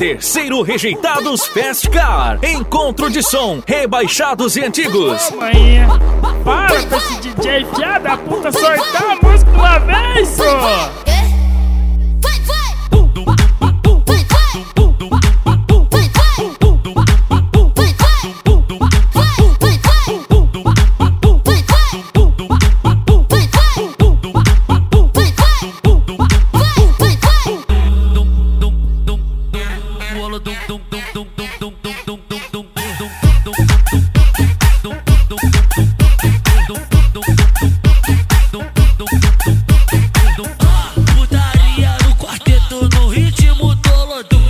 Terceiro Rejeitados Fast Car. Encontro de som, rebaixados e antigos. Ô, mãe, para pra esse DJ fiada da puta soltar a música uma vez, só. Putaria no quarteto no ritmo do lodum.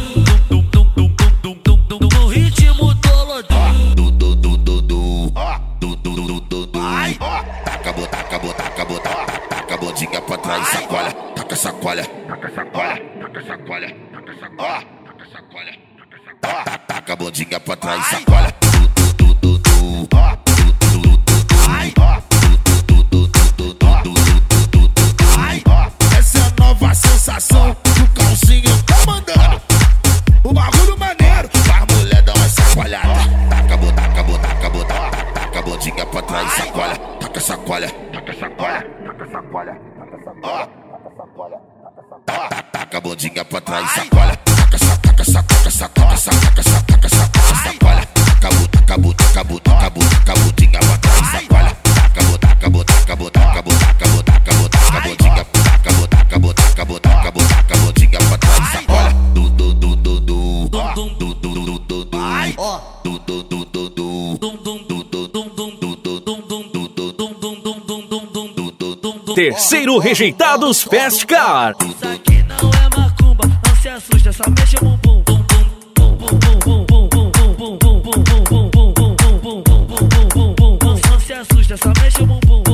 No ritmo do lodum. Taca a bodinha pra trás, sacola. Taca sacola. Taca a bodinha pra trás, sacola. Essa é a nova sensação que o calcinho tá mandando. O bagulho maneiro, as mulher dão uma sacoalhada. Taca a bodinha pra trás, sacola. Taca sacola. Taca a bodinha pra trás, sacola. Taca sacola. Taca a bodinha pra trás, sacola. Taca a bodinha pra trás, sacola. Terceiro Rejeitados Fast Car. Isso aqui não é macumba, não se assusta, só mexe o bumbum. Não se assusta, só mexe o bumbum.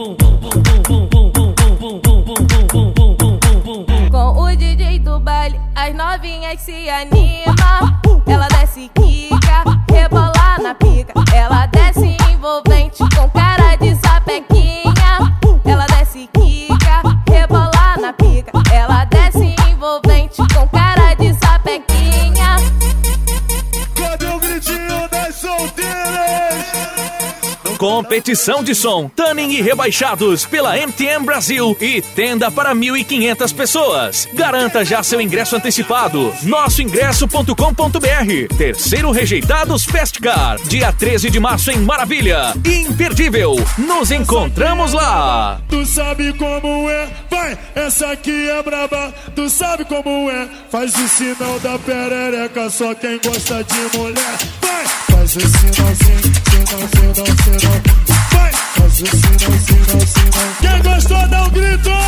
Com o DJ do baile, as novinhas se animam. Ela desce quica, rebola na pica. Ela desce envolvente, com cara de sapequinha. Ela desce quica, rebola na pica. Ela desce envolvente, com cara de sapequinha. Cadê o gritinho das solteiras? Competição de som, tuning e rebaixados pela MTM Brasil e tenda para 1.500 pessoas. Garanta já seu ingresso antecipado. Nossoingresso.com.br. Terceiro Rejeitados Fast Car, dia 13 de março em Maravilha. Imperdível. Nos encontramos lá. Tu sabe como é, vai, essa aqui é braba. Tu sabe como é, faz o sinal da perereca. Só quem gosta de mulher, vai, faz o sinalzinho. Vai, faz o sinal. Quem gostou dá um grito.